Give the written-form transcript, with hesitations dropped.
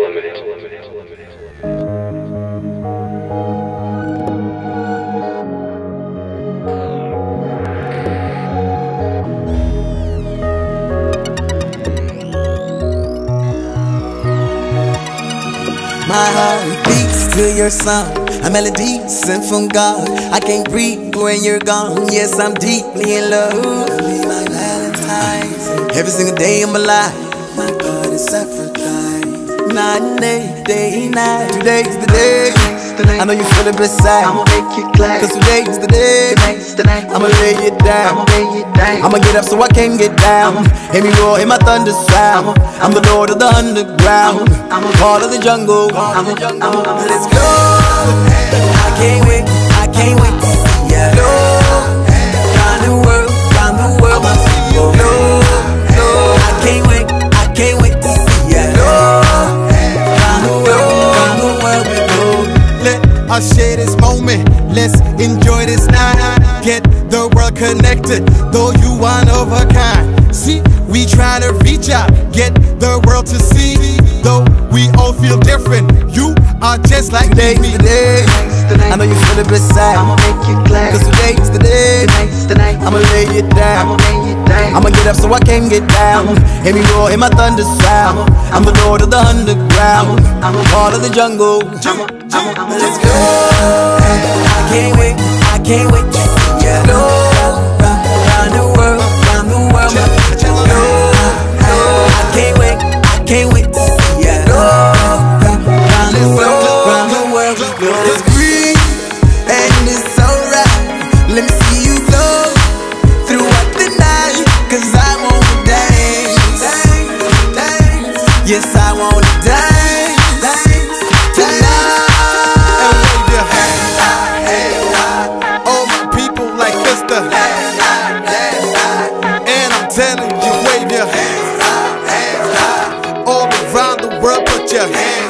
My heart beats to your song, a melody sent from God. I can't breathe when you're gone. Yes, I'm deeply in love. Be my Valentine's. Every single day of my life, my God is Aphrodite. Night and day, night. Today's the day. I know you feel it beside. I'ma make you glad. Cause today's the day. I'ma lay it down. I'ma get up so I can get down. Hear me roar, hear my thunder sound. I'm the lord of the underground, part of the jungle. Let's go. I can't wait to see ya. Go round the world, No, I can't wait to see ya. Go round the world, we go. Let us share this moment, let's enjoy this night. Get the world connected, though you one of a kind. See, we try to reach out, get the world to see. Though we all feel different, you are just like today's me. The day. I know you feel it beside. I'ma make you glad. Cause today's the day. I'ma lay it down. I'ma get up so I can get down. Hear me roar, hear my thunder sound. I'm the lord of the underground, part of the jungle. Let's go. I can't wait to see ya. Go round the world, I can't wait to see ya. Go round the world, we go. It's green and it's alright. Let me see you flow throughout the night. Cause I wanna dance. Yes, I wanna dance tonight. All my people like Mister. And I'm telling you, wave your hands. All around the world, put your hands.